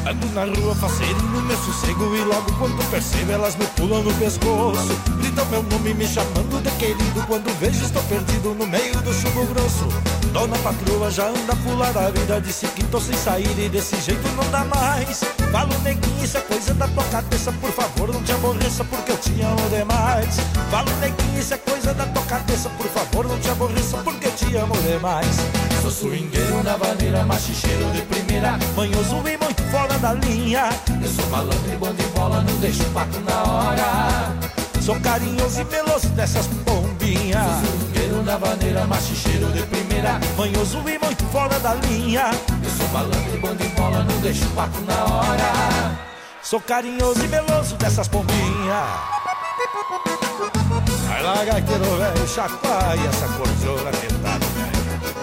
Ando na rua faceirinho, meu sossego, e logo quando percebo elas me pulam no pescoço. Gritam meu nome me chamando de querido, quando vejo estou perdido no meio do chumbo grosso. Dona Patroa já anda a pular a vida, disse que tô sem saída e desse jeito não dá mais. Falo, neguinho, isso é coisa da tua cabeça, por favor não te aborreça porque eu te amo demais. Falo, neguinho, isso é coisa da tua cabeça, por favor não te aborreça porque eu te amo demais. Sou swingueiro na vaneira, machicheiro de primeira, manhoso e muito fora da linha. Eu sou malandro e bom de bola, não deixo o pato na hora. Sou carinhoso e meloso dessas pombinhas. Sou swingueiro na vaneira, machicheiro de primeira, manhoso e muito fora da linha. Eu sou malandro e bom de bola, não deixo o pato na hora. Sou carinhoso e meloso dessas pombinhas. Vai lá, gaiteiro velho, chacoalha essa cordiona tentada, velho.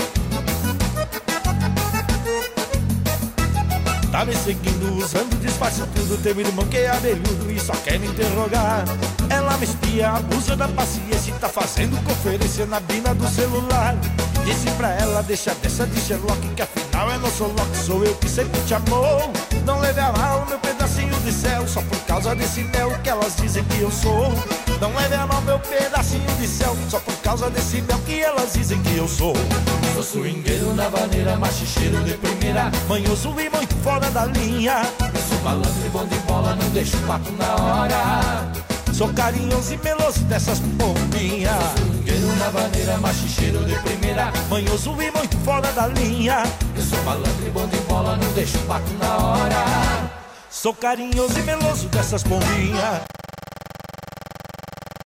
Tá me seguindo usando disfarce tudo, teu irmão que é abelhudo e só quer me interrogar. Ela me espia, abusa da paciência e tá fazendo conferência na bina do celular. Disse pra ela, deixa dessa de Sherlock, que afinal eu não sou Loki, sou eu que sempre te amou. Não leve a mal meu pedacinho de céu, só por causa desse mel que elas dizem que eu sou. Não leve a mal meu pedacinho de céu, só por causa desse mel que elas dizem que eu sou. Sou swingueiro na vaneira, machicheiro de primeira, manhoso e muito fora da linha. Eu sou malandro e bom de bola, não deixo o pato na hora. Sou carinhoso e meloso dessas pombinhas. Sou swingueiro na vaneira, machicheiro de primeira, manhoso e muito fora da linha. Eu sou malandro e bom de bola, não deixo o pato na hora. Sou carinhoso e meloso dessas pombinhas.